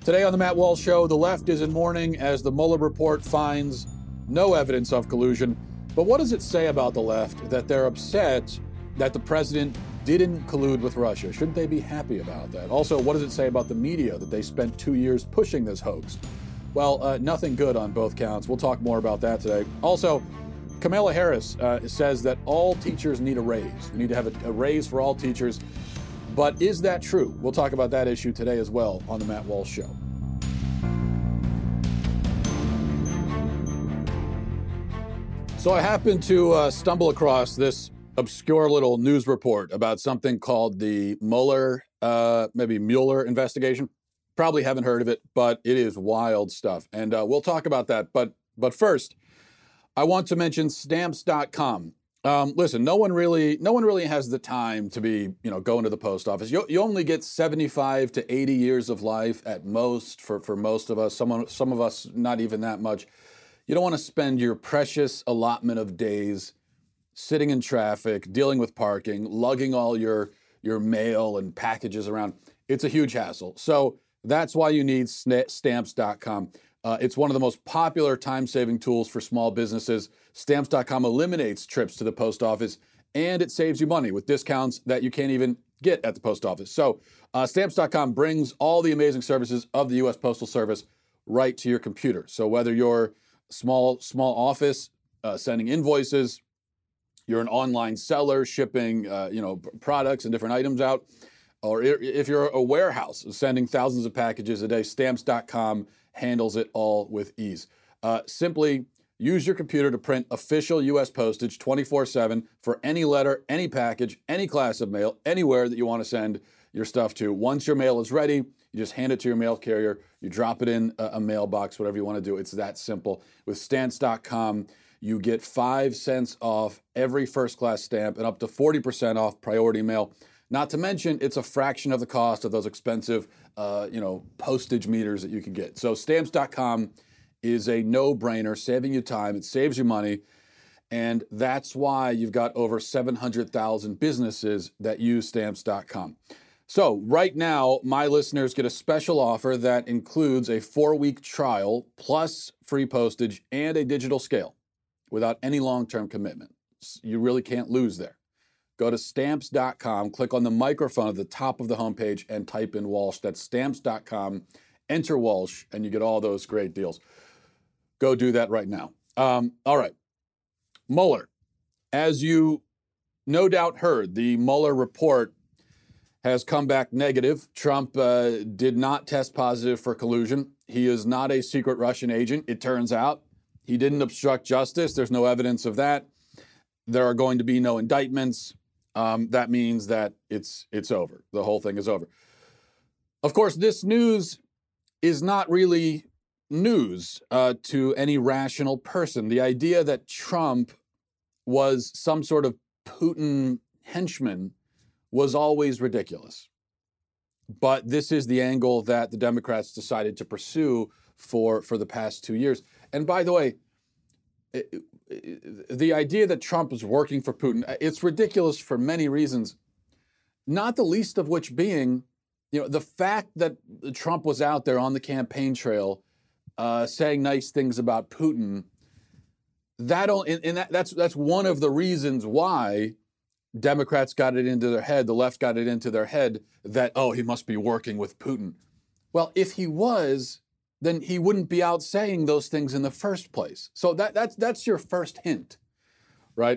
Today on the Matt Walsh Show, the left is in mourning as the Mueller report finds no evidence of collusion. But what does it say about the left that they're upset that the president didn't collude with Russia? Shouldn't they be happy about that? Also, what does it say about the media that they spent 2 years pushing this hoax? Well, nothing good on both counts. We'll talk more about that today. Also, Kamala Harris says that all teachers need a raise. We need to have a raise for all teachers. But is that true? We'll talk about that issue today as well on the Matt Walsh Show. So I happened to stumble across this obscure little news report about something called the Mueller investigation. Probably haven't heard of it, but it is wild stuff. And we'll talk about that. But first, I want to mention Stamps.com. Listen, no one really has the time to be, going to the post office. You only get 75 to 80 years of life at most for most of us. Some of us, not even that much. You don't want to spend your precious allotment of days sitting in traffic, dealing with parking, lugging all your mail and packages around. It's a huge hassle. So that's why you need Stamps.com. It's one of the most popular time-saving tools for small businesses. Stamps.com eliminates trips to the post office, and it saves you money with discounts that you can't even get at the post office. So Stamps.com brings all the amazing services of the U.S. Postal Service right to your computer. So whether you're small office sending invoices, you're an online seller shipping products and different items out, or if you're a warehouse sending thousands of packages a day, Stamps.com handles it all with ease. Simply use your computer to print official U.S. postage 24/7 for any letter, any package, any class of mail, anywhere that you want to send your stuff to. Once your mail is ready, you just hand it to your mail carrier. You drop it in a mailbox, whatever you want to do. It's that simple. With Stamps.com, you get 5 cents off every first-class stamp and up to 40% off priority mail. Not to mention, it's a fraction of the cost of those expensive, postage meters that you can get. So Stamps.com is a no-brainer, saving you time. It saves you money. And that's why you've got over 700,000 businesses that use Stamps.com. So right now, my listeners get a special offer that includes a 4-week trial plus free postage and a digital scale without any long-term commitment. You really can't lose there. Go to Stamps.com, click on the microphone at the top of the homepage and type in Walsh. That's Stamps.com, enter Walsh, and you get all those great deals. Go do that right now. All right. Mueller. As you no doubt heard, the Mueller report has come back negative. Trump did not test positive for collusion. He is not a secret Russian agent, it turns out. He didn't obstruct justice. There's no evidence of that. There are going to be no indictments. That means that it's over. The whole thing is over. Of course, this news is not really news to any rational person. The idea that Trump was some sort of Putin henchman was always ridiculous. But this is the angle that the Democrats decided to pursue for the past 2 years. And by the way, the idea that Trump is working for Putin, it's ridiculous for many reasons, not the least of which being, the fact that Trump was out there on the campaign trail saying nice things about Putin. That's one of the reasons why Democrats got it into their head, the left got it into their head that, he must be working with Putin. Well, if he was, then he wouldn't be out saying those things in the first place. So that's your first hint, right?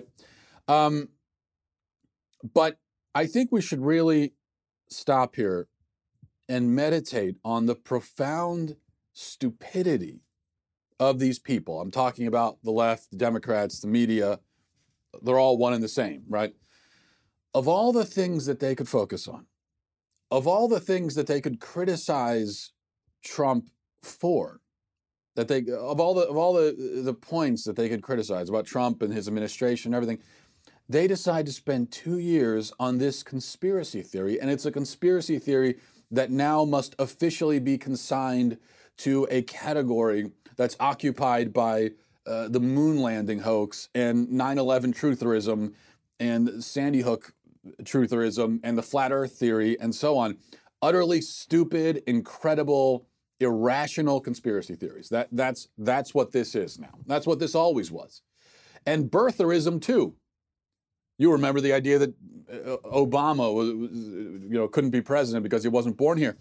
But I think we should really stop here and meditate on the profound stupidity of these people. I'm talking about the left, the Democrats, the media. They're all one and the same, right? Of all the things that they could focus on, of all the things that they could criticize Trump for, of all the points that they could criticize about Trump and his administration and everything, they decide to spend 2 years on this conspiracy theory. And it's a conspiracy theory that now must officially be consigned to a category that's occupied by the moon landing hoax and 9/11 trutherism and Sandy Hook trutherism and the flat earth theory and so on. Utterly stupid, incredible, irrational conspiracy theories. That's what this is now. That's what this always was. And birtherism too. You remember the idea that Obama couldn't be president because he wasn't born here.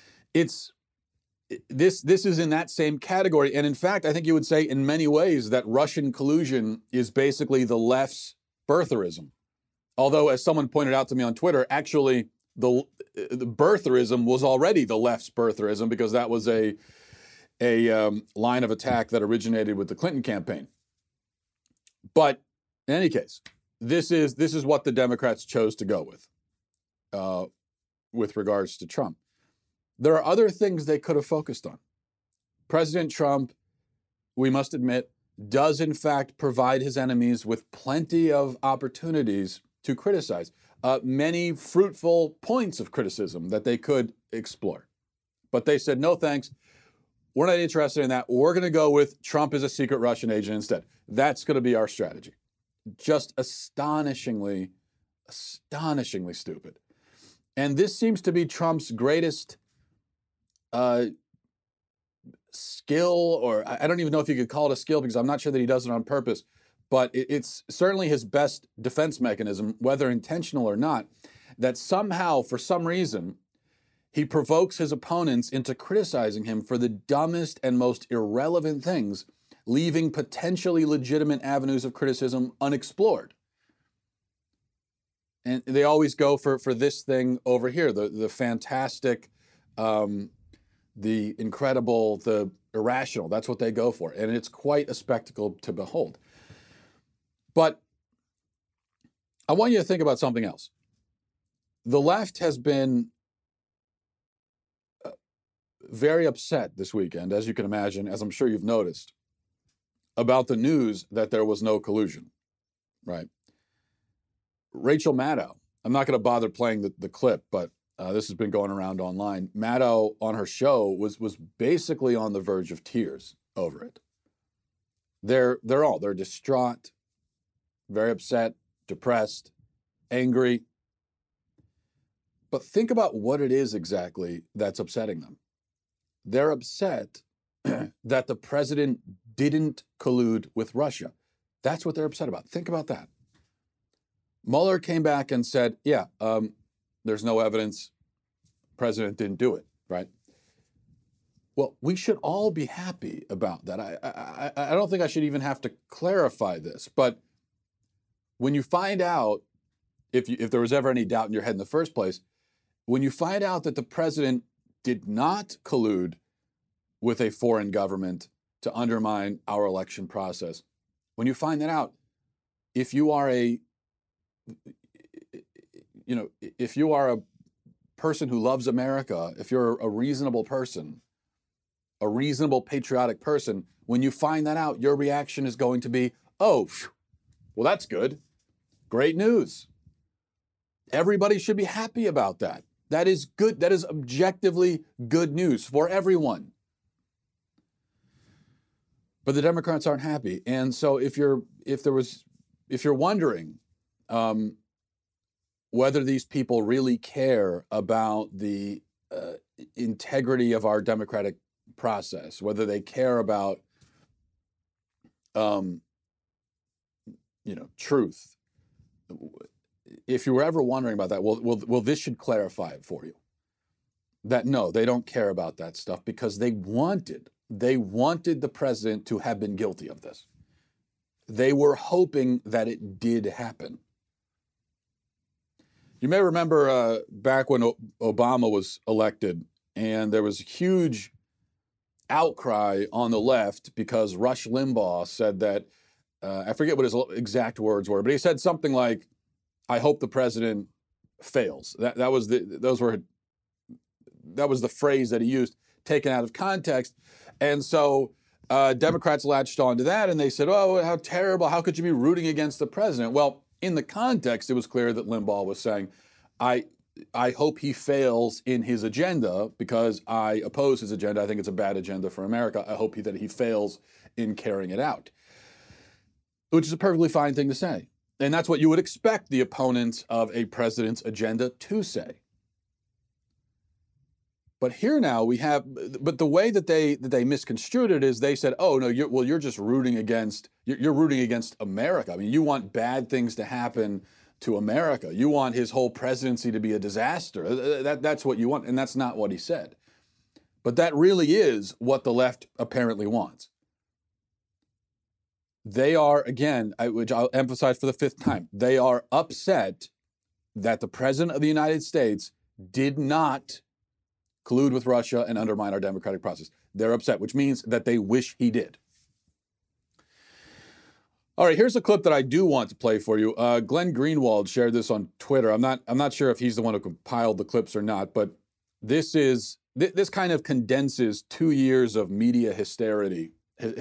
This is in that same category. And in fact, I think you would say in many ways that Russian collusion is basically the left's birtherism. Although, as someone pointed out to me on Twitter, actually the birtherism was already the left's birtherism, because that was a line of attack that originated with the Clinton campaign. But in any case, this is what the Democrats chose to go with regards to Trump. There are other things they could have focused on. President Trump, we must admit, does in fact provide his enemies with plenty of opportunities to criticize, many fruitful points of criticism that they could explore. But they said, no thanks, we're not interested in that. We're going to go with Trump as a secret Russian agent instead. That's going to be our strategy. Just astonishingly stupid. And this seems to be Trump's greatest skill, or I don't even know if you could call it a skill, because I'm not sure that he does it on purpose, but it's certainly his best defense mechanism, whether intentional or not, that somehow, for some reason, he provokes his opponents into criticizing him for the dumbest and most irrelevant things, leaving potentially legitimate avenues of criticism unexplored. And they always go for this thing over here, the fantastic, the incredible, the irrational. That's what they go for. And it's quite a spectacle to behold. But I want you to think about something else. The left has been very upset this weekend, as you can imagine, as I'm sure you've noticed, about the news that there was no collusion, right? Rachel Maddow, I'm not going to bother playing the clip, but this has been going around online. Maddow on her show was basically on the verge of tears over it. They're distraught, very upset, depressed, angry. But think about what it is exactly that's upsetting them. They're upset that the president didn't collude with Russia. That's what they're upset about. Think about that. Mueller came back and said, yeah, there's no evidence. President didn't do it, right? Well, we should all be happy about that. I don't think I should even have to clarify this, but when you find out, if there was ever any doubt in your head in the first place, when you find out that the president did not collude with a foreign government to undermine our election process, when you find that out, if you are a person who loves America, if you're a reasonable person, a reasonable patriotic person, when you find that out, your reaction is going to be, oh, well, that's good. Great news. Everybody should be happy about that. That is good. That is objectively good news for everyone. But the Democrats aren't happy. And so if you're wondering whether these people really care about the integrity of our democratic process, whether they care about truth, if you were ever wondering about that, well, this should clarify it for you. That no, they don't care about that stuff, because they wanted the president to have been guilty of this. They were hoping that it did happen. You may remember back when Obama was elected, and there was a huge outcry on the left because Rush Limbaugh said that, I forget what his exact words were, but he said something like, I hope the president fails. That was the phrase that he used, taken out of context. And so Democrats latched onto that, and they said, oh, how terrible. How could you be rooting against the president? Well, in the context, it was clear that Limbaugh was saying, I hope he fails in his agenda because I oppose his agenda. I think it's a bad agenda for America. I hope that he fails in carrying it out, which is a perfectly fine thing to say. And that's what you would expect the opponents of a president's agenda to say. But here now we have, but the way that they misconstrued it is they said, oh no, you're just rooting against, you're rooting against America. I mean, you want bad things to happen to America. You want his whole presidency to be a disaster. That's what you want, and that's not what he said. But that really is what the left apparently wants. They are, again, which I'll emphasize for the fifth time, they are upset that the president of the United States did not collude with Russia and undermine our democratic process. They're upset, which means that they wish he did. All right, here's a clip that I do want to play for you. Glenn Greenwald shared this on Twitter. I'm not sure if he's the one who compiled the clips or not, but this kind of condenses 2 years of media hysteria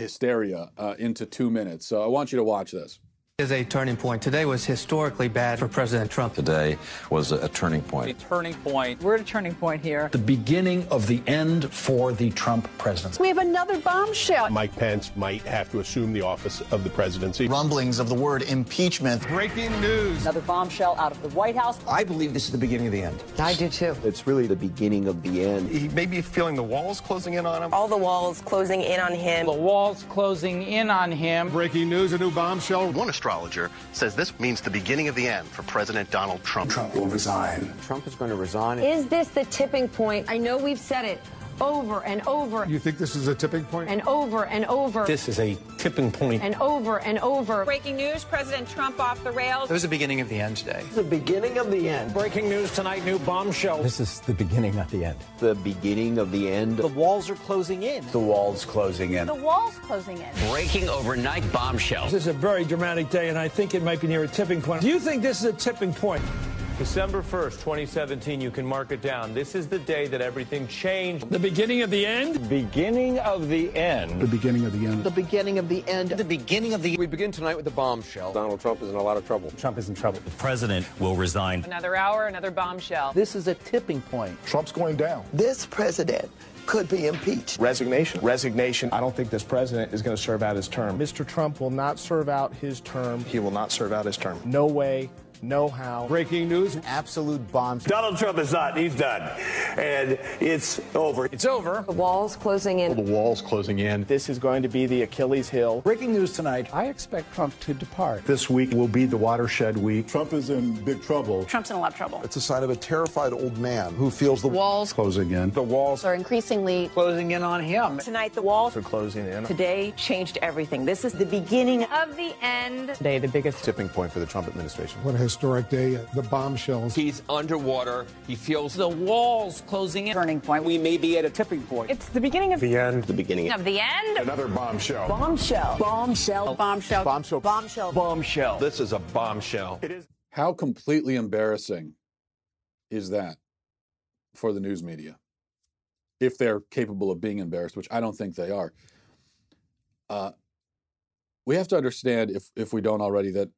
into 2 minutes. So I want you to watch this. Is a turning point. Today was historically bad for President Trump. Today was a turning point. A turning point. We're at a turning point here. The beginning of the end for the Trump presidency. We have another bombshell. Mike Pence might have to assume the office of the presidency. Rumblings of the word impeachment. Breaking news. Another bombshell out of the White House. I believe this is the beginning of the end. I do too. It's really the beginning of the end. He may be feeling the walls closing in on him. All the walls closing in on him. The walls closing in on him. Breaking news, a new bombshell. One astrologer says this means the beginning of the end for President Donald Trump. Trump will resign. Trump is going to resign. Is this the tipping point? I know we've said it over and over. You think this is a tipping point? And over and over. This is a tipping point. And over and over. Breaking news, President Trump off the rails. It was the beginning of the end today. The beginning of the end. Breaking news tonight, new bombshell. This is the beginning of the end. The beginning of the end. The walls are closing in. The walls closing in. The walls closing in. Breaking overnight bombshell. This is a very dramatic day, and I think it might be near a tipping point. Do you think this is a tipping point? December 1st, 2017, you can mark it down. This is the day that everything changed. The beginning of the end? Beginning of the end. The beginning of the end. The beginning of the end. The beginning of the We begin tonight with the bombshell. Donald Trump is in a lot of trouble. Trump is in trouble. The president will resign. Another hour, another bombshell. This is a tipping point. Trump's going down. This president could be impeached. Resignation. Resignation. I don't think this president is going to serve out his term. Mr. Trump will not serve out his term. He will not serve out his term. No way, no how. Breaking news. Absolute bomb. Donald Trump is not. He's done. And it's over. It's over. The walls closing in. The walls closing in. This is going to be the Achilles heel. Breaking news tonight. I expect Trump to depart. This week will be the watershed week. Trump is in big trouble. Trump's in a lot of trouble. It's a sign of a terrified old man who feels the Walls Closing in. The walls are increasingly Closing in on him. tonight. The walls are closing in. today changed everything. This is the beginning of the end. Today, the biggest Tipping point for the Trump administration. What a historic day. The bombshells. He's underwater. He feels The walls closing in. turning point. we may be at a tipping point. It's the beginning of The end. The beginning of the end. Another bombshell. bombshell. Bombshell. Bombshell. Bombshell. Bombshell. Bombshell. This is a bombshell. It is. How completely embarrassing is that for the news media? If they're capable of being embarrassed, which I don't think they are. We have to understand, if we don't already, that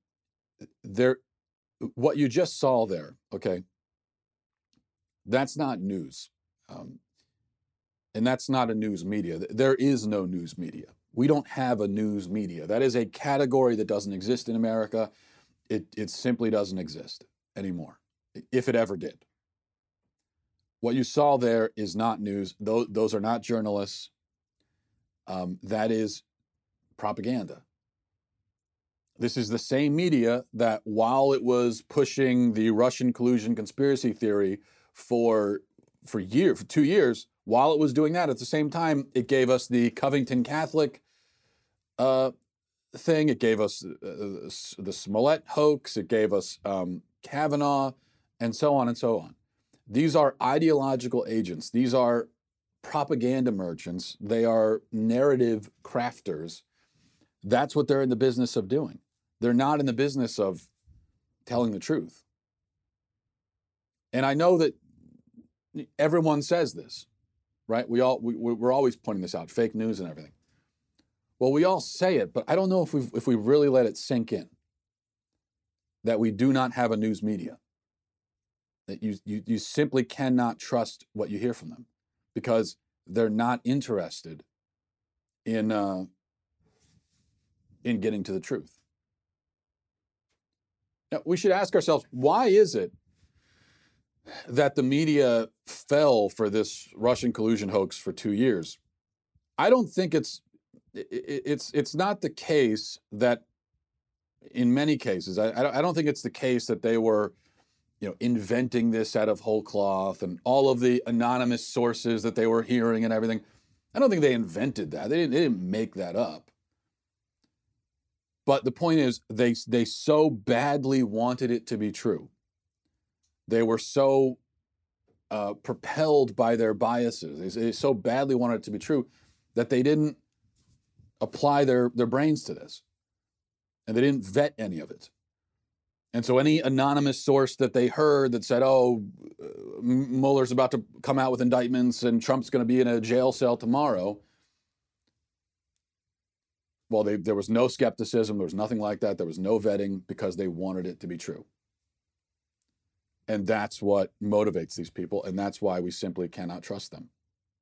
what you just saw there, okay, that's not news. And that's not a news media. There is no news media. We don't have a news media. That is a category that doesn't exist in America. It simply doesn't exist anymore, if it ever did. What you saw there is not news. Those are not journalists. That is propaganda. This is the same media that, while it was pushing the Russian collusion conspiracy theory for 2 years, while it was doing that, at the same time, it gave us the Covington Catholic thing. It gave us the Smollett hoax. It gave us Kavanaugh, and so on and so on. These are ideological agents. These are propaganda merchants. They are narrative crafters. That's what they're in the business of doing. They're not in the business of telling the truth. And I know that everyone says this, right? We're always pointing this out, fake news and everything. Well, we all say it, but I don't know if we really let it sink in that we do not have a news media. That you simply cannot trust what you hear from them because they're not interested in getting to the truth. Now, we should ask ourselves, why is it that the media fell for this Russian collusion hoax for 2 years. I don't think it's not the case that in many cases, I don't think it's the case that they were, inventing this out of whole cloth and all of the anonymous sources that they were hearing and everything. I don't think they invented that. They didn't make that up. But the point is, they so badly wanted it to be true. They were so propelled by their biases. They so badly wanted it to be true that they didn't apply their brains to this. And they didn't vet any of it. And so any anonymous source that they heard that said, Mueller's about to come out with indictments and Trump's going to be in a jail cell tomorrow. Well, there was no skepticism. There was nothing like that. There was no vetting because they wanted it to be true. And that's what motivates these people. And that's why we simply cannot trust them.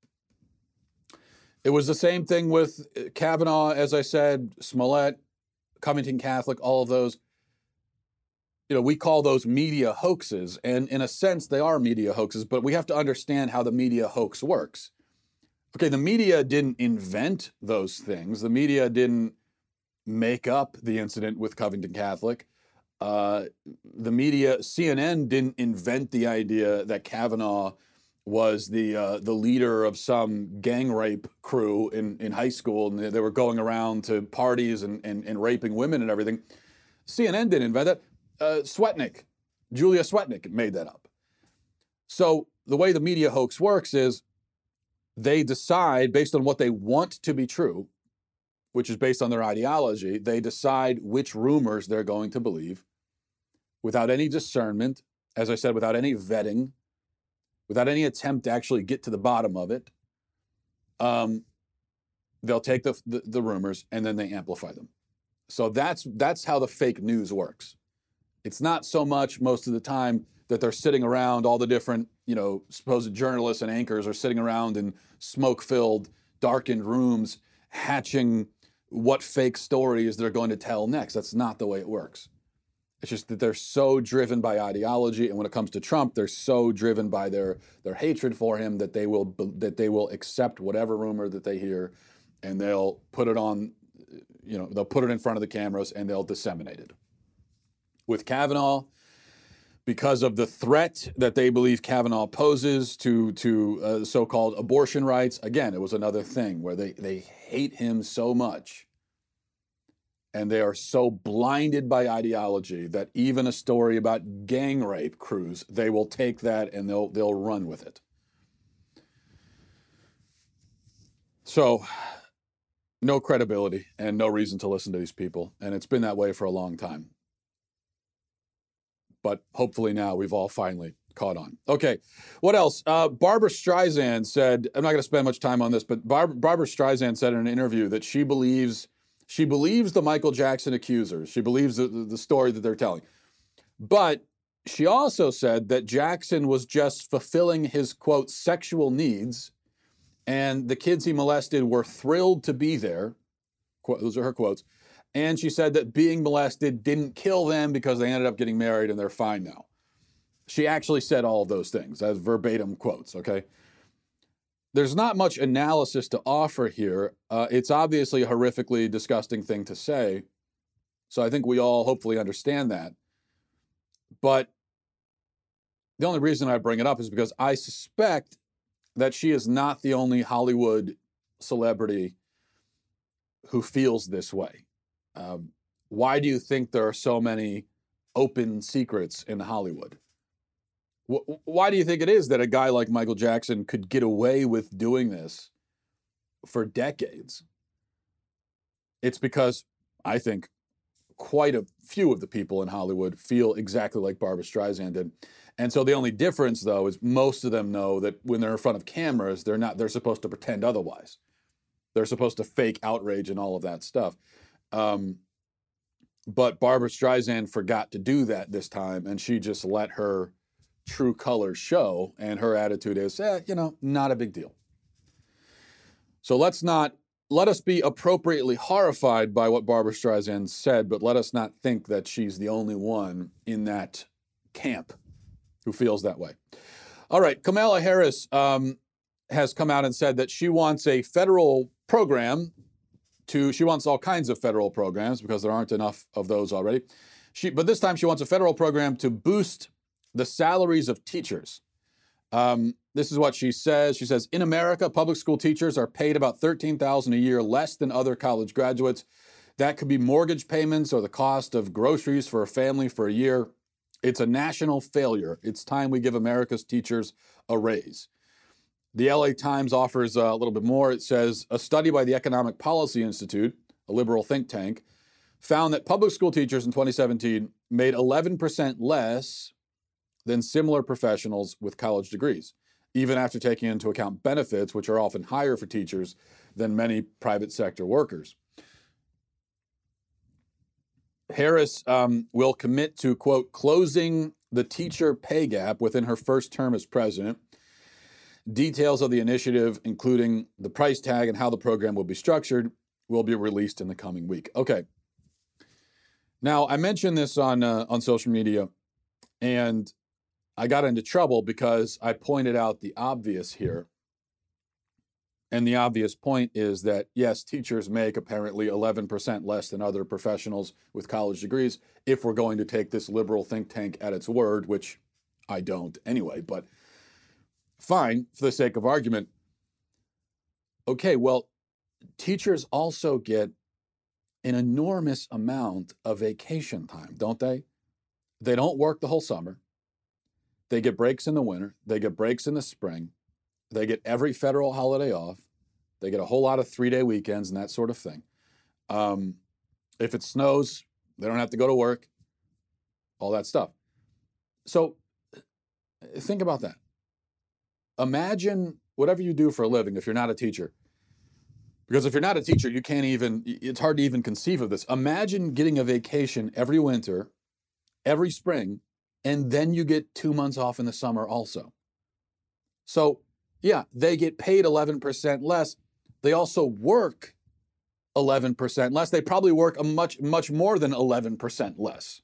It was the same thing with Kavanaugh, as I said, Smollett, Covington Catholic, all of those. We call those media hoaxes. And in a sense, they are media hoaxes, but we have to understand how the media hoax works. Okay, the media didn't invent those things. The media didn't make up the incident with Covington Catholic. The media, CNN didn't invent the idea that Kavanaugh was the leader of some gang rape crew in high school, and they were going around to parties and raping women and everything. CNN didn't invent that. Julia Swetnick made that up. So the way the media hoax works is they decide based on what they want to be true, which is based on their ideology. They decide which rumors they're going to believe without any discernment, as I said, without any vetting, without any attempt to actually get to the bottom of it. They'll take the rumors and then they amplify them. So that's how the fake news works. It's not so much most of the time that they're sitting around, all the different, supposed journalists and anchors are sitting around in smoke-filled, darkened rooms, hatching what fake stories they're going to tell next. That's not the way it works. It's just that they're so driven by ideology, and when it comes to Trump, they're so driven by their hatred for him that they will accept whatever rumor that they hear, and they'll put it on, they'll put it in front of the cameras and they'll disseminate it. With Kavanaugh, because of the threat that they believe Kavanaugh poses to so-called abortion rights, again, it was another thing where they hate him so much. And they are so blinded by ideology that even a story about gang rape crews, they will take that and they'll run with it. So, no credibility and no reason to listen to these people. And it's been that way for a long time. But hopefully now we've all finally caught on. Okay, what else? Barbra Streisand said, I'm not going to spend much time on this, but Barbra Streisand said in an interview that she believes the Michael Jackson accusers. She believes the story that they're telling. But she also said that Jackson was just fulfilling his, quote, sexual needs, and the kids he molested were thrilled to be there. Those are her quotes. And she said that being molested didn't kill them because they ended up getting married and they're fine now. She actually said all of those things as verbatim quotes, okay? There's not much analysis to offer here. It's obviously a horrifically disgusting thing to say. So I think we all hopefully understand that. But the only reason I bring it up is because I suspect that she is not the only Hollywood celebrity who feels this way. Why do you think there are so many open secrets in Hollywood? Why do you think it is that a guy like Michael Jackson could get away with doing this for decades? It's because I think quite a few of the people in Hollywood feel exactly like Barbra Streisand did. And so the only difference, though, is most of them know that when they're in front of cameras, they're supposed to pretend otherwise. They're supposed to fake outrage and all of that stuff. But Barbra Streisand forgot to do that this time, and she just let her true colors show, and her attitude is, not a big deal. So let us be appropriately horrified by what Barbra Streisand said, but let us not think that she's the only one in that camp who feels that way. All right, Kamala Harris has come out and said that she wants a federal program she wants all kinds of federal programs because there aren't enough of those already. But this time she wants a federal program to boost the salaries of teachers. This is what she says. She says, in America, public school teachers are paid about $13,000 a year less than other college graduates. That could be mortgage payments or the cost of groceries for a family for a year. It's a national failure. It's time we give America's teachers a raise. The LA Times offers a little bit more. It says, a study by the Economic Policy Institute, a liberal think tank, found that public school teachers in 2017 made 11% less than similar professionals with college degrees, even after taking into account benefits, which are often higher for teachers than many private sector workers. Harris will commit to, quote, closing the teacher pay gap within her first term as president. Details of the initiative, including the price tag and how the program will be structured, will be released in the coming week. Okay. Now, I mentioned this on social media, and I got into trouble because I pointed out the obvious here. And the obvious point is that, yes, teachers make apparently 11% less than other professionals with college degrees if we're going to take this liberal think tank at its word, which I don't anyway, but fine, for the sake of argument. Okay, well, teachers also get an enormous amount of vacation time, don't they? They don't work the whole summer. They get breaks in the winter. They get breaks in the spring. They get every federal holiday off. They get a whole lot of 3-day weekends and that sort of thing. If it snows, they don't have to go to work, all that stuff. So think about that. Imagine whatever you do for a living if you're not a teacher. Because if you're not a teacher, it's hard to even conceive of this. Imagine getting a vacation every winter, every spring, and then you get 2 months off in the summer also. So, yeah, they get paid 11% less. They also work 11% less. They probably work a much more than 11% less.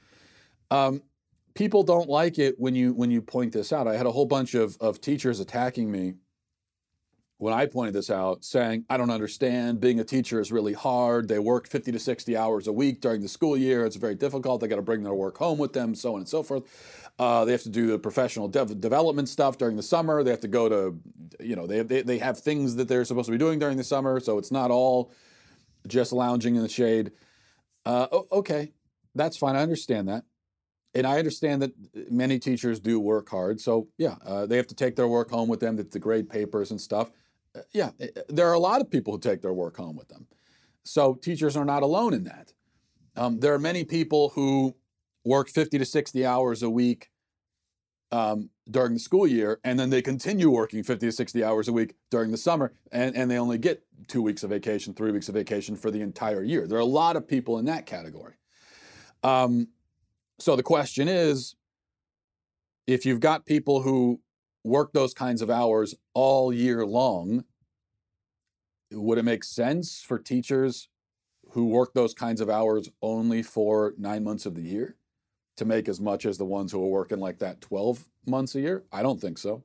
People don't like it when you point this out. I had a whole bunch of teachers attacking me when I pointed this out, saying, I don't understand. Being a teacher is really hard. They work 50 to 60 hours a week during the school year. It's very difficult. They got to bring their work home with them, so on and so forth. They have to do the professional development stuff during the summer. They have to go to, they have things that they're supposed to be doing during the summer, so it's not all just lounging in the shade. Okay, that's fine. I understand that. And I understand that many teachers do work hard. So, yeah, they have to take their work home with them to grade papers and stuff. Yeah, there are a lot of people who take their work home with them. So teachers are not alone in that. There are many people who work 50 to 60 hours a week during the school year, and then they continue working 50 to 60 hours a week during the summer, and they only get 2 weeks of vacation, 3 weeks of vacation for the entire year. There are a lot of people in that category. So the question is, if you've got people who work those kinds of hours all year long, would it make sense for teachers who work those kinds of hours only for 9 months of the year to make as much as the ones who are working like that 12 months a year? I don't think so.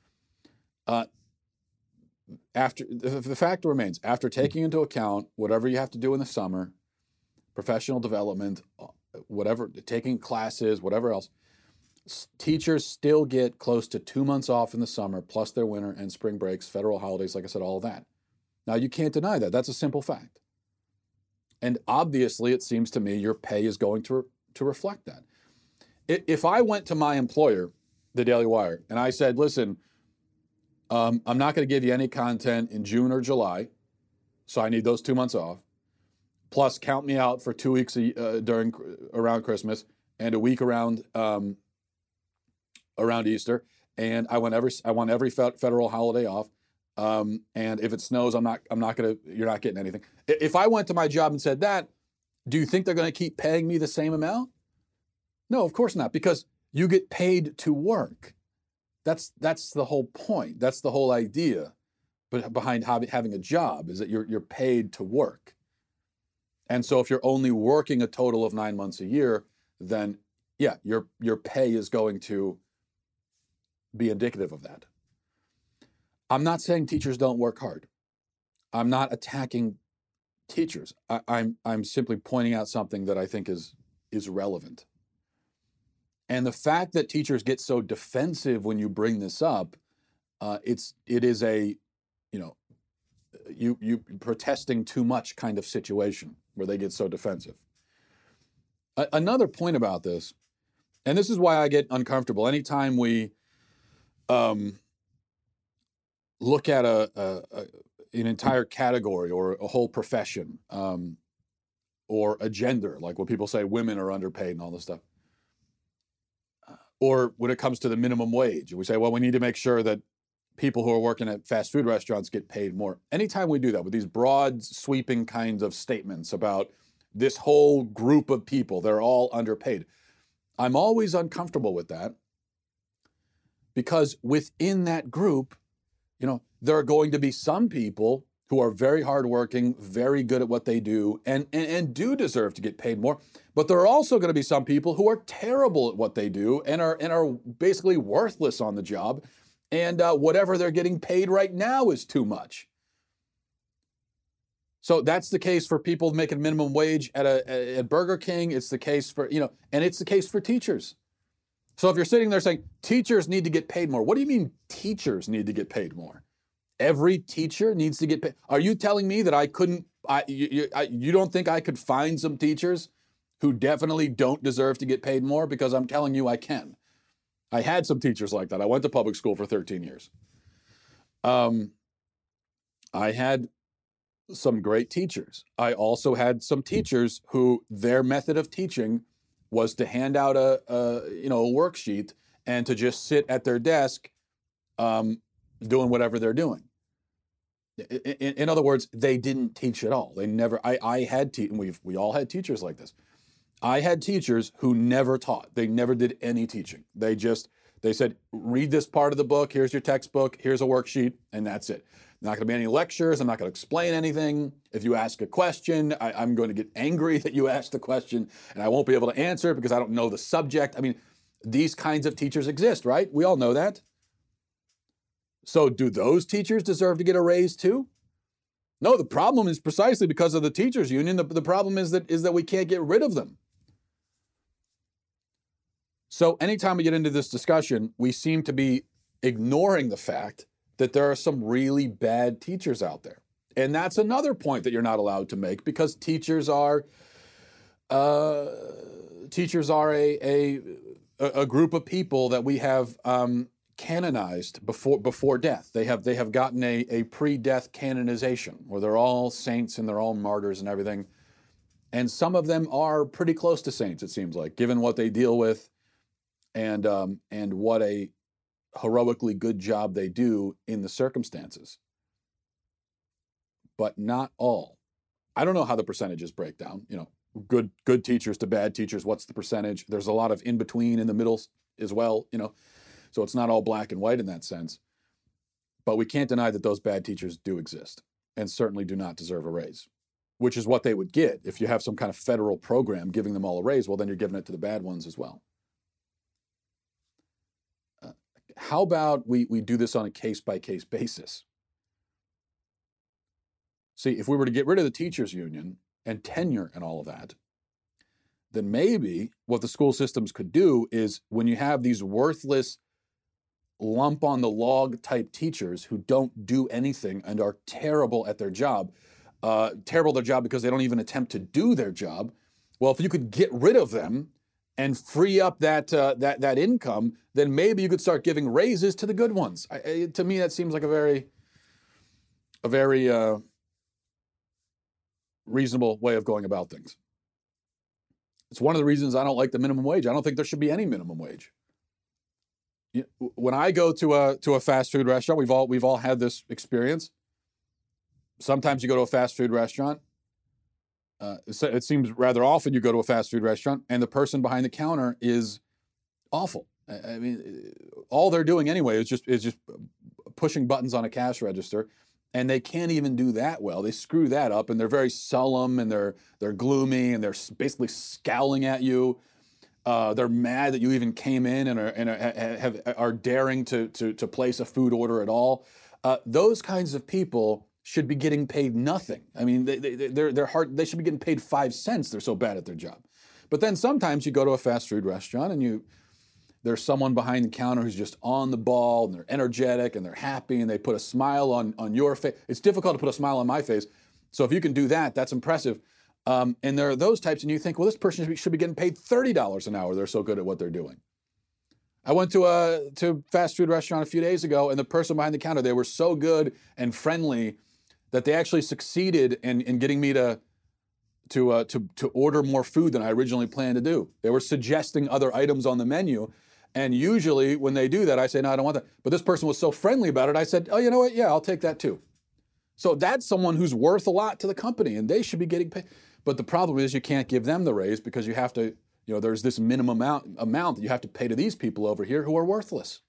The fact remains, after taking into account whatever you have to do in the summer, professional development, whatever, taking classes, whatever else, teachers still get close to 2 months off in the summer, plus their winter and spring breaks, federal holidays, like I said, all of that. Now, you can't deny that. That's a simple fact. And obviously, it seems to me your pay is going to reflect that. If I went to my employer, the Daily Wire, and I said, listen, I'm not going to give you any content in June or July, so I need those 2 months off. Plus, count me out for 2 weeks around Christmas and a week around Easter, and I want every federal holiday off. And if it snows, you're not getting anything. If I went to my job and said that, do you think they're going to keep paying me the same amount? No, of course not, because you get paid to work. That's the whole point. That's the whole idea behind having a job, is that you're paid to work. And so if you're only working a total of 9 months a year, then yeah, your pay is going to be indicative of that. I'm not saying teachers don't work hard. I'm not attacking teachers. I'm simply pointing out something that I think is relevant. And the fact that teachers get so defensive when you bring this up, it is a, you protesting too much kind of situation where they get so defensive. Another point about this, and this is why I get uncomfortable anytime we look at an entire category or a whole profession, or a gender, like when people say women are underpaid and all this stuff. Or when it comes to the minimum wage, we say, well, we need to make sure that people who are working at fast food restaurants get paid more. Anytime we do that with these broad, sweeping kinds of statements about this whole group of people, they're all underpaid, I'm always uncomfortable with that, because within that group, there are going to be some people who are very hardworking, very good at what they do, and do deserve to get paid more. But there are also going to be some people who are terrible at what they do and are basically worthless on the job, and whatever they're getting paid right now is too much. So that's the case for people making minimum wage at Burger King. It's the case for, and it's the case for teachers. So if you're sitting there saying teachers need to get paid more, what do you mean teachers need to get paid more? Every teacher needs to get paid. Are you telling me that you don't think I could find some teachers who definitely don't deserve to get paid more? Because I'm telling you I can. I had some teachers like that. I went to public school for 13 years. I had some great teachers. I also had some teachers who their method of teaching was to hand out a worksheet and to just sit at their desk doing whatever they're doing. In other words, they didn't teach at all. They never. I had and we all had teachers like this. I had teachers who never taught. They never did any teaching. They said, read this part of the book. Here's your textbook. Here's a worksheet, and that's it. Not going to be any lectures. I'm not going to explain anything. If you ask a question, I'm going to get angry that you asked the question, and I won't be able to answer it because I don't know the subject. I mean, these kinds of teachers exist, right? We all know that. So do those teachers deserve to get a raise too? No, the problem is precisely because of the teachers union. The problem is that we can't get rid of them. So anytime we get into this discussion, we seem to be ignoring the fact that there are some really bad teachers out there. And that's another point that you're not allowed to make, because teachers are a group of people that we have canonized before death. They have gotten a pre-death canonization where they're all saints and they're all martyrs and everything. And some of them are pretty close to saints, it seems like, given what they deal with and what a heroically good job they do in the circumstances. But not all. I don't know how the percentages break down. Good teachers to bad teachers. What's the percentage? There's a lot of in between, in the middle as well. So it's not all black and white in that sense. But we can't deny that those bad teachers do exist and certainly do not deserve a raise, which is what they would get if you have some kind of federal program giving them all a raise. Well, then you're giving it to the bad ones as well. How about we do this on a case-by-case basis? See, if we were to get rid of the teachers union and tenure and all of that, then maybe what the school systems could do is, when you have these worthless lump on the log type teachers who don't do anything and are terrible at their job because they don't even attempt to do their job. Well, if you could get rid of them and free up that income, then maybe you could start giving raises to the good ones. To me, that seems like a very reasonable way of going about things. It's one of the reasons I don't like the minimum wage. I don't think there should be any minimum wage. When I go to a fast food restaurant, we've all had this experience. Sometimes you go to a fast food restaurant. It seems rather often you go to a fast food restaurant and the person behind the counter is awful. I mean, all they're doing anyway is just pushing buttons on a cash register, and they can't even do that well. They screw that up, and they're very solemn, and they're gloomy, and they're basically scowling at you. They're mad that you even came in and are daring to place a food order at all. Those kinds of people should be getting paid nothing. I mean, they should be getting paid 5 cents. They're so bad at their job. But then sometimes you go to a fast food restaurant and there's someone behind the counter who's just on the ball and they're energetic and they're happy and they put a smile on your face. It's difficult to put a smile on my face. So if you can do that, that's impressive. And there are those types and you think, well, this person should be getting paid $30 an hour. They're so good at what they're doing. I went to a fast food restaurant a few days ago and the person behind the counter, they were so good and friendly that they actually succeeded in getting me to order more food than I originally planned to do. They were suggesting other items on the menu. And usually when they do that, I say, no, I don't want that. But this person was so friendly about it, I said, oh, you know what? Yeah, I'll take that too. So that's someone who's worth a lot to the company and they should be getting paid. But the problem is you can't give them the raise because you have to, there's this minimum amount that you have to pay to these people over here who are worthless.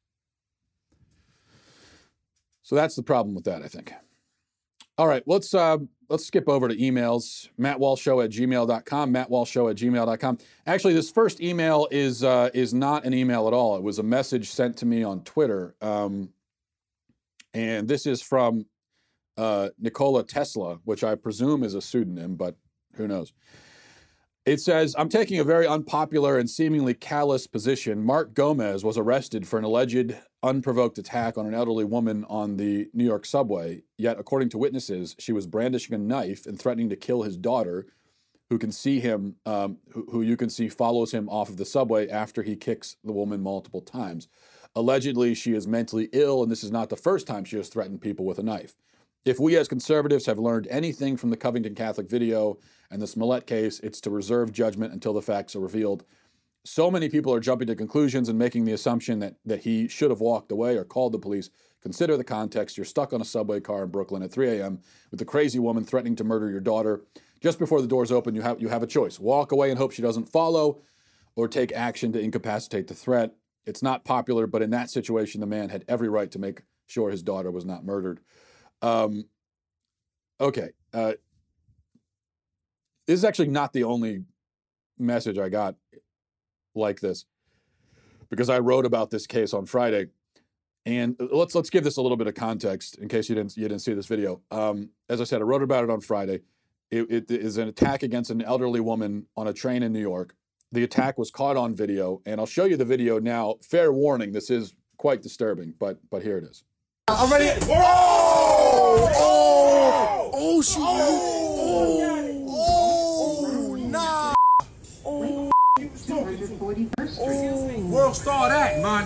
So that's the problem with that, I think. All right, let's skip over to emails. MattWalshShow@gmail.com, MattWalshShow@gmail.com. Actually, this first email is not an email at all. It was a message sent to me on Twitter. And this is from Nikola Tesla, which I presume is a pseudonym, but who knows? It says, I'm taking a very unpopular and seemingly callous position. Mark Gomez was arrested for an alleged unprovoked attack on an elderly woman on the New York subway. Yet, according to witnesses, she was brandishing a knife and threatening to kill his daughter, who can see him, who you can see follows him off of the subway after he kicks the woman multiple times. Allegedly, she is mentally ill, and this is not the first time she has threatened people with a knife. If we as conservatives have learned anything from the Covington Catholic video and the Smollett case, it's to reserve judgment until the facts are revealed. So many people are jumping to conclusions and making the assumption that he should have walked away or called the police. Consider the context. You're stuck on a subway car in Brooklyn at 3 a.m. with a crazy woman threatening to murder your daughter. Just before the doors open, you have a choice. Walk away and hope she doesn't follow, or take action to incapacitate the threat. It's not popular, but in that situation, the man had every right to make sure his daughter was not murdered. Okay. This is actually not the only message I got like this, because I wrote about this case on Friday. And let's give this a little bit of context in case you didn't see this video. As I said, I wrote about it on Friday. It is an attack against an elderly woman on a train in New York. The attack was caught on video, and I'll show you the video now. Fair warning, this is quite disturbing, but here it is. I'm ready. Oh, shoot. Nah. World Star Act, man.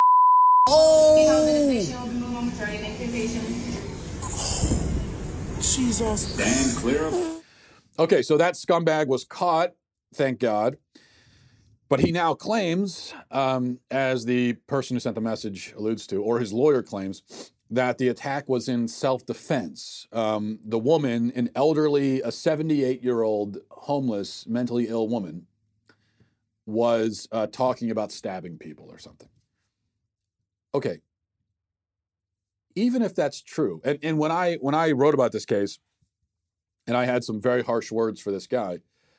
Jesus. Stand clear. Okay, so that scumbag was caught, thank God. But he now claims, as the person who sent the message alludes to, or his lawyer claims, that the attack was in self-defense. The woman, a 78-year-old homeless, mentally ill woman, was talking about stabbing people or something. Okay. Even if that's true, and when I wrote about this case, and I had some very harsh words for this guy,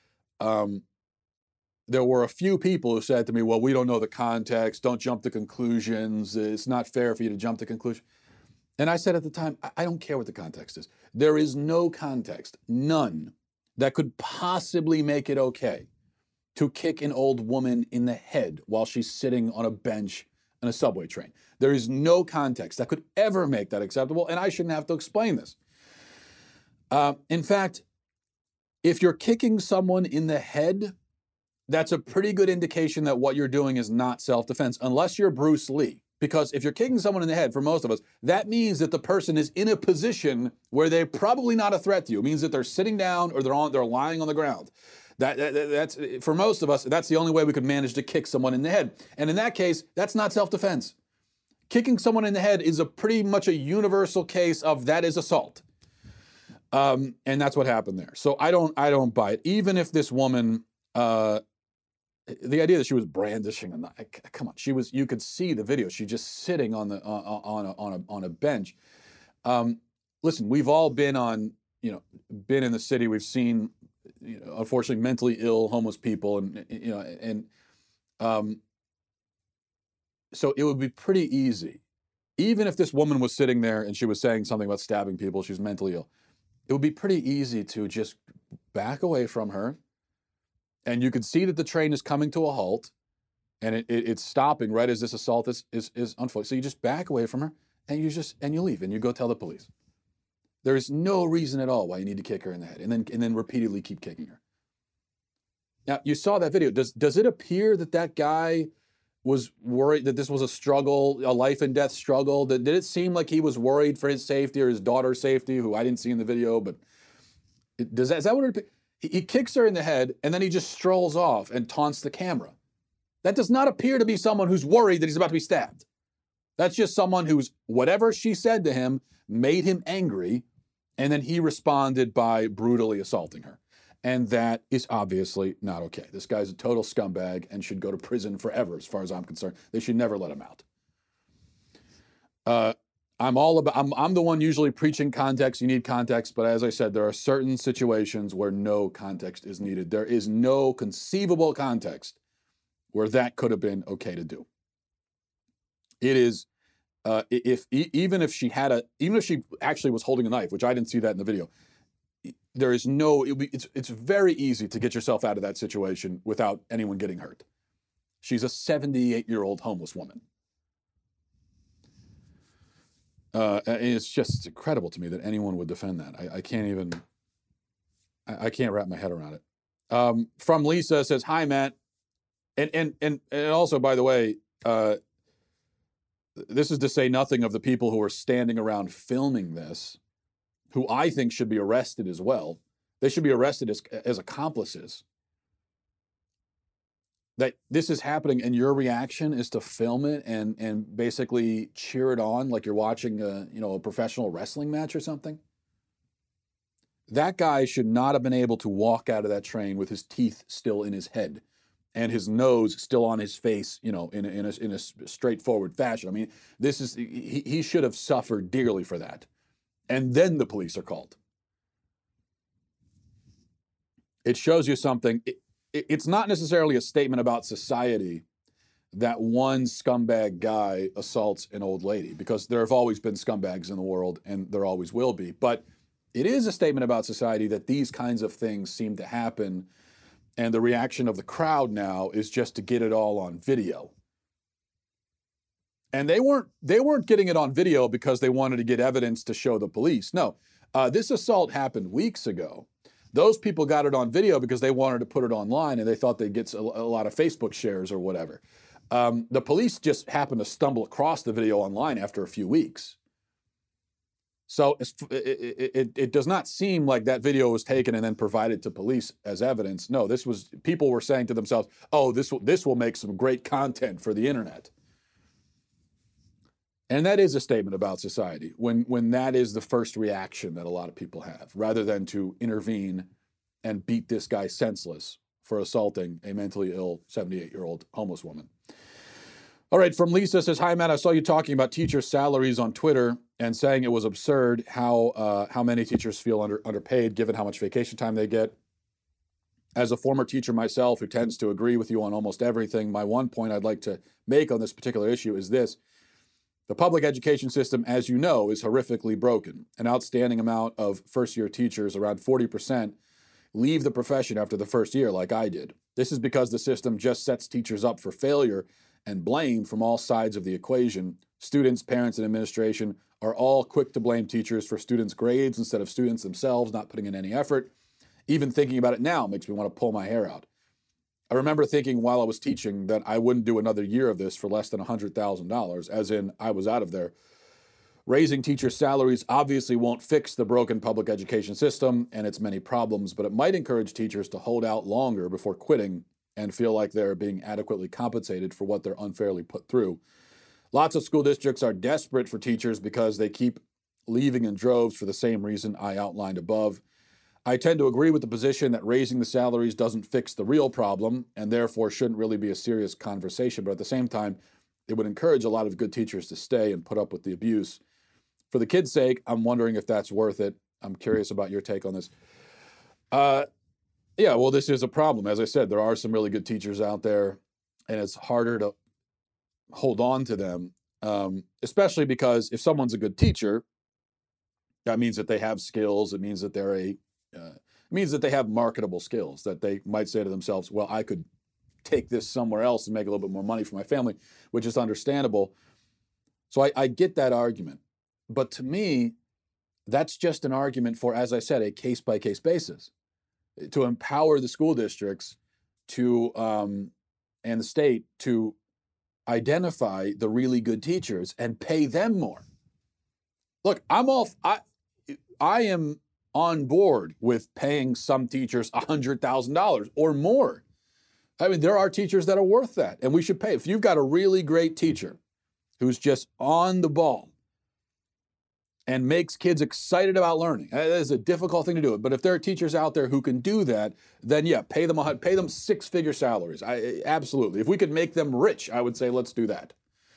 there were a few people who said to me, well, we don't know the context, don't jump to conclusions, it's not fair for you to jump to conclusions. And I said at the time, I don't care what the context is. There is no context, none, that could possibly make it okay to kick an old woman in the head while she's sitting on a bench in a subway train. There is no context that could ever make that acceptable, and I shouldn't have to explain this. In fact, if you're kicking someone in the head, that's a pretty good indication that what you're doing is not self-defense, unless you're Bruce Lee. Because if you're kicking someone in the head, for most of us, that means that the person is in a position where they're probably not a threat to you. It means that they're sitting down or they're lying on the ground. That's for most of us, that's the only way we could manage to kick someone in the head. And in that case, that's not self-defense. Kicking someone in the head is pretty much a universal case of that is assault. And that's what happened there. So I don't buy it. Even if this woman, the idea that she was brandishing a knife, come on, you could see the video. She's just sitting on a bench. Listen, we've all been in the city. We've seen, unfortunately, mentally ill homeless people, and So it would be pretty easy, even if this woman was sitting there and she was saying something about stabbing people, she's mentally ill, it would be pretty easy to just back away from her, and you could see that the train is coming to a halt, and it's stopping right as this assault is unfolding. So you just back away from her, and you leave, and you go tell the police. There is no reason at all why you need to kick her in the head, and then repeatedly keep kicking her. Now, you saw that video. Does it appear that guy was worried that this was a struggle, a life and death struggle? Did it seem like he was worried for his safety or his daughter's safety, who I didn't see in the video? But is that what it? He kicks her in the head, and then he just strolls off and taunts the camera. That does not appear to be someone who's worried that he's about to be stabbed. That's just someone who's, whatever she said to him made him angry, and then he responded by brutally assaulting her. And that is obviously not okay. This guy's a total scumbag and should go to prison forever, as far as I'm concerned. They should never let him out. I'm the one usually preaching context. You need context, but as I said, there are certain situations where no context is needed. There is no conceivable context where that could have been okay to do. It is, even if she actually was holding a knife, which I didn't see that in the video, there is it's very easy to get yourself out of that situation without anyone getting hurt. She's a 78-year-old homeless woman. And it's incredible to me that anyone would defend that. I can't wrap my head around it. From Lisa says, "Hi, Matt." And also, by the way, this is to say nothing of the people who are standing around filming this, who I think should be arrested as well. They should be arrested as accomplices. That this is happening and your reaction is to film it and basically cheer it on like you're watching a professional wrestling match or something. That guy should not have been able to walk out of that train with his teeth still in his head and his nose still on his face, in a straightforward fashion. I mean, he should have suffered dearly for that. And then the police are called. It shows you something. It's not necessarily a statement about society that one scumbag guy assaults an old lady, because there have always been scumbags in the world and there always will be. But it is a statement about society that these kinds of things seem to happen, and the reaction of the crowd now is just to get it all on video. And they weren't getting it on video because they wanted to get evidence to show the police. No, this assault happened weeks ago. Those people got it on video because they wanted to put it online and they thought they'd get a lot of Facebook shares or whatever. The police just happened to stumble across the video online after a few weeks. So it does not seem like that video was taken and then provided to police as evidence. No, people were saying to themselves, "Oh, this will make some great content for the internet." And that is a statement about society when that is the first reaction that a lot of people have, rather than to intervene and beat this guy senseless for assaulting a mentally ill 78-year-old homeless woman. All right, from Lisa says, "Hi, Matt, I saw you talking about teacher salaries on Twitter and saying it was absurd how many teachers feel underpaid given how much vacation time they get. As a former teacher myself who tends to agree with you on almost everything, my one point I'd like to make on this particular issue is this. The public education system, as you know, is horrifically broken. An outstanding amount of first-year teachers, around 40%, leave the profession after the first year, like I did. This is because the system just sets teachers up for failure and blame from all sides of the equation. Students, parents, and administration are all quick to blame teachers for students' grades instead of students themselves not putting in any effort. Even thinking about it now makes me want to pull my hair out. I remember thinking while I was teaching that I wouldn't do another year of this for less than $100,000, as in I was out of there. Raising teacher salaries obviously won't fix the broken public education system and its many problems, but it might encourage teachers to hold out longer before quitting and feel like they're being adequately compensated for what they're unfairly put through. Lots of school districts are desperate for teachers because they keep leaving in droves for the same reason I outlined above. I tend to agree with the position that raising the salaries doesn't fix the real problem and therefore shouldn't really be a serious conversation. But at the same time, it would encourage a lot of good teachers to stay and put up with the abuse. For the kids' sake, I'm wondering if that's worth it. I'm curious about your take on this. Yeah, well, this is a problem. As I said, there are some really good teachers out there. and it's harder to hold on to them, especially because if someone's a good teacher, that means that they have skills. It means that they have marketable skills, that they might say to themselves, well, I could take this somewhere else and make a little bit more money for my family, which is understandable. So I get that argument. But to me, that's just an argument for, as I said, a case-by-case basis, to empower the school districts to and the state to identify the really good teachers and pay them more. Look, I am on board with paying some teachers $100,000 or more. I mean, there are teachers that are worth that, and we should pay. If you've got a really great teacher who's just on the ball and makes kids excited about learning, that is a difficult thing to do. But if there are teachers out there who can do that, then yeah, pay them six-figure salaries. Absolutely. If we could make them rich, I would say let's do that.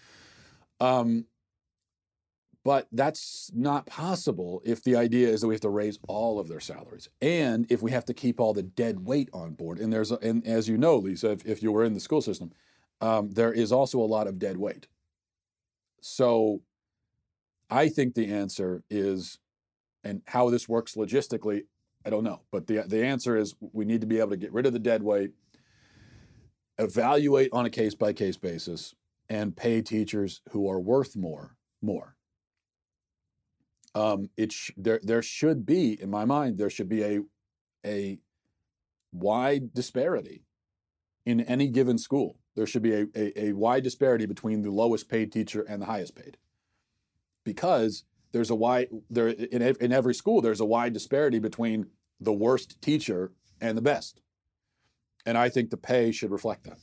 But that's not possible if the idea is that we have to raise all of their salaries, and if we have to keep all the dead weight on board. And and as you know, Lisa, if you were in the school system, there is also a lot of dead weight. So I think the answer is, and how this works logistically, I don't know. But the answer is we need to be able to get rid of the dead weight, evaluate on a case-by-case basis, and pay teachers who are worth more. There should be, in my mind, there should be a wide disparity in any given school. There should be a wide disparity between the lowest paid teacher and the highest paid, because there's in every school there's a wide disparity between the worst teacher and the best, and I think the pay should reflect that.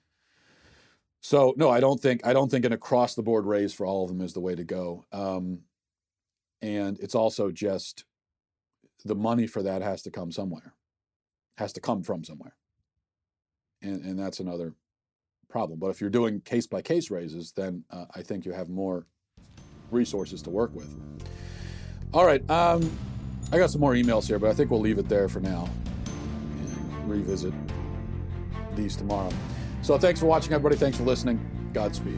So no, I don't think an across the board raise for all of them is the way to go. And it's also just the money for that has to come somewhere, has to come from somewhere. And that's another problem. But if you're doing case-by-case raises, then I think you have more resources to work with. All right, I got some more emails here, but I think we'll leave it there for now and revisit these tomorrow. So thanks for watching, everybody. Thanks for listening. Godspeed.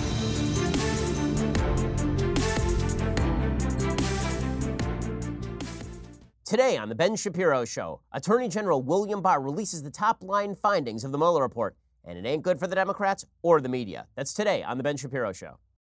Today on The Ben Shapiro Show, Attorney General William Barr releases the top-line findings of the Mueller report, and it ain't good for the Democrats or the media. That's today on The Ben Shapiro Show.